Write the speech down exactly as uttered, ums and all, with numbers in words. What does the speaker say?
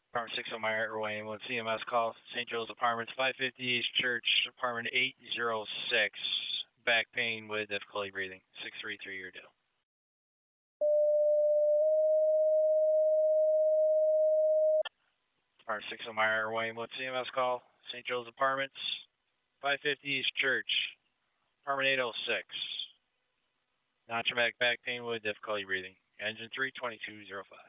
Apartment six oh Meyer Wayne, one C M S call, Saint Joe's Apartments, five fifty East Church, Apartment eight oh six. Back pain with difficulty breathing, six three three year deal. Apartment six oh Meyer Wayne, one C M S call, Saint Joe's Apartments, five fifty East Church, Apartment eight oh six. Non-traumatic back pain with difficulty breathing. Engine three two two zero five.